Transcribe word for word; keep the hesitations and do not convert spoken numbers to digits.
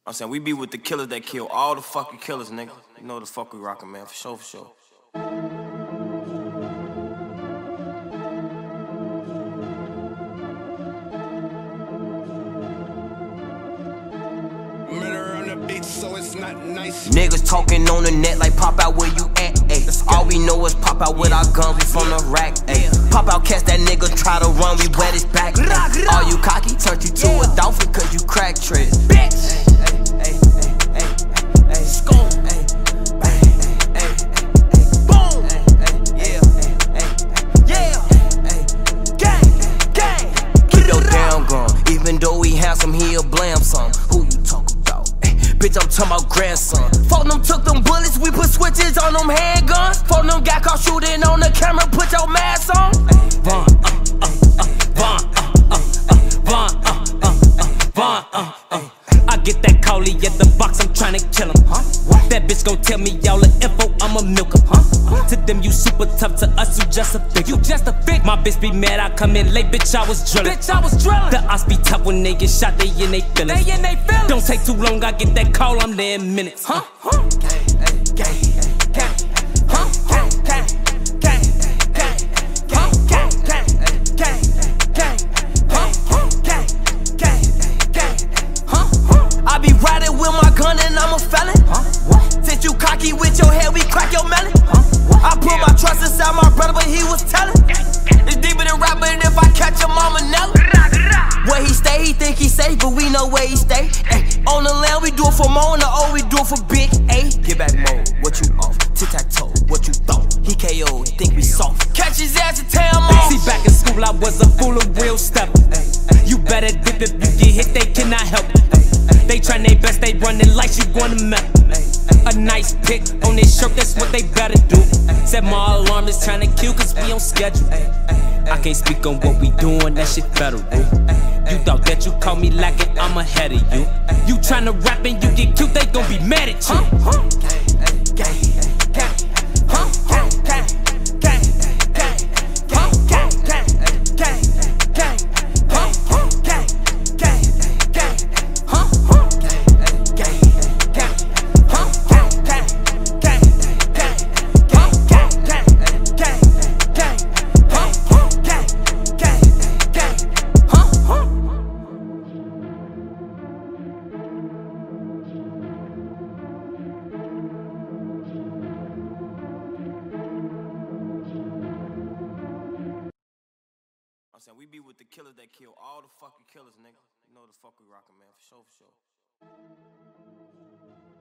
I'm saying we be with the killers that kill all the fucking killers, nigga. You know the fuck we rockin', man, for sure, for sure. Murder on the beat, so it's not nice. Niggas talking on the net like pop out where you at, ayy. All we know is pop out with our guns, we from the rack, ayy. Pop out, catch that nigga, try to run, we wet his back. All you cocky, turn you to a dolphin cause you crack treads, bitch. Even though he handsome, he'll blam some. Who you talking about? Ay, bitch, I'm talking about grandson. Folk them took them bullets, we put switches on them handguns. Folk them got caught shooting on the camera, put your mask on. Von, uh, uh, uh, Von, uh, uh, uh, Von, uh, uh, uh, Von, uh, uh. I get that callie at the box, I'm tryna kill him, huh? What? That bitch gon' tell me all the info, I'ma milk him, huh? huh? To them you super tough, to us you just a bitch. You just a bitch. My bitch be mad, I come in late, bitch, I was drillin'. Bitch, I was drillin'. The ops be tough when they get shot, they in they feelings. They in they feelings. Don't take too long, I get that call, I'm there in minutes, huh? huh? Gang, gang, gang, huh? Gang, gang, gang, gang, gang, gang, gang, gang, gang, huh? Gang, gang, gang, huh? I be riding with my gun and I'm a felon. Huh? What? Since you cocky with your head, we crack your melon. Huh? What? I put yeah. my trust inside my brother, but he was telling. It's deeper than rap, but if I catch him, I'ma know. Where he stay, he think he safe, but we know where he stay. Ay, on the land, we do it for more, on the O, we do it for big A. Get back mode, what you off? Tic-tac-toe, what you thought? He K O'd, think we soft. Catch his ass and tear him off. See, back in school, I was a fool, a real stepper. You better dip if you get hit, they cannot help it. They trying their best, they running like you gonna melt. A nice pic on their shirt, that's what they better do. Said my alarm is trying to kill cause we on schedule. I can't speak on what we doing, that shit federal. You thought that you caught me lacking, I'm ahead of you. You tryna rap and you get cute, they gon' be mad at you. I'm saying we be with the killers that kill all the fucking killers, nigga. You know the fuck we rockin', man, for sure, for sure.